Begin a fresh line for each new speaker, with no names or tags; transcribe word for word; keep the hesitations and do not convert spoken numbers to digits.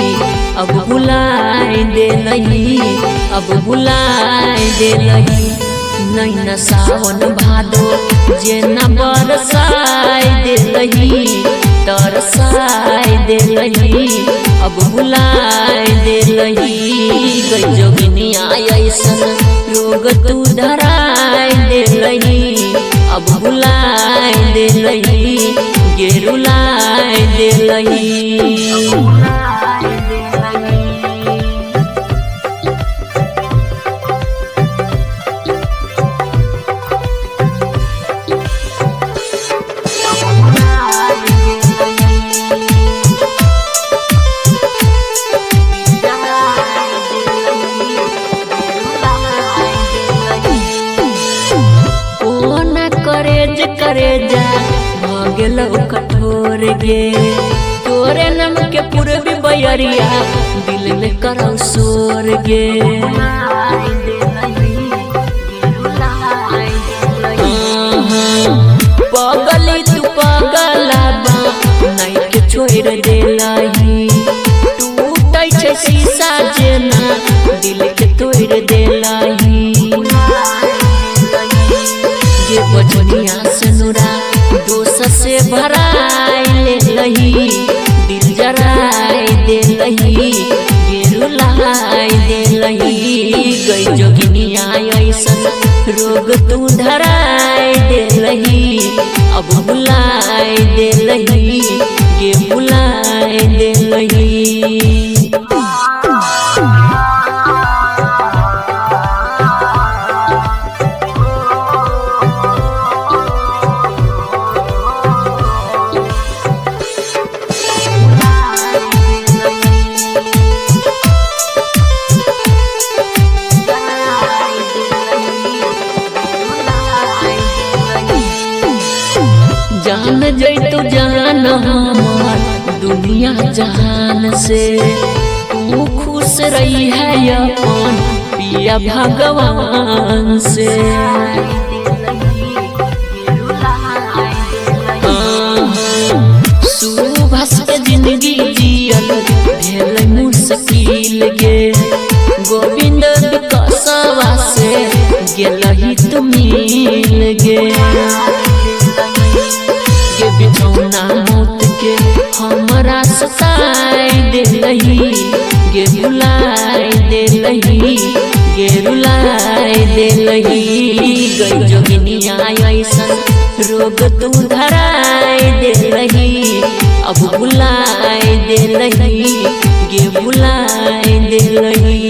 अब भुलाए देलही अब भुलाए देलही नैना सावन भादो जे न बरसाए देलही तरसाए देलही अब भुलाए देलही गई जोगिनिया ऐसन रोग तू धराए देलही अब भुलाए देलही गेरुलाए देलही करेज करेजा भगेलो कठोर गे तोरे नम के पूर्वी बयरिया दिल में करौ सोर गे पगली तू पगला बा नहीं के छोड़ देलही टूटै छै शीशा जेना दिल के तोड़ देलही बजनिया से नुरा दोष से भराए लेलही दिल जराए देलही गेरुलाए देलही गई जोगिनिया ऐसन रोग तू धराए देलही अब भुलाए देलही गे भुलाए देलही जान जैतु जान हमार दुनिया जहान से तू खुश रही है अपन पिया भगवान से सुबह के जिंदगी जियल भेल मुश्किल गे गोविंद विकासवा से गेलही तू मिल गे के बिछौना मौत के हमरा सताए देलही गे भुलाए देलही गे रुलाए देलही गई जोगिनिया ऐसन रोग तू धराए देलही अब भुलाए देलही गे भुलाए देलही।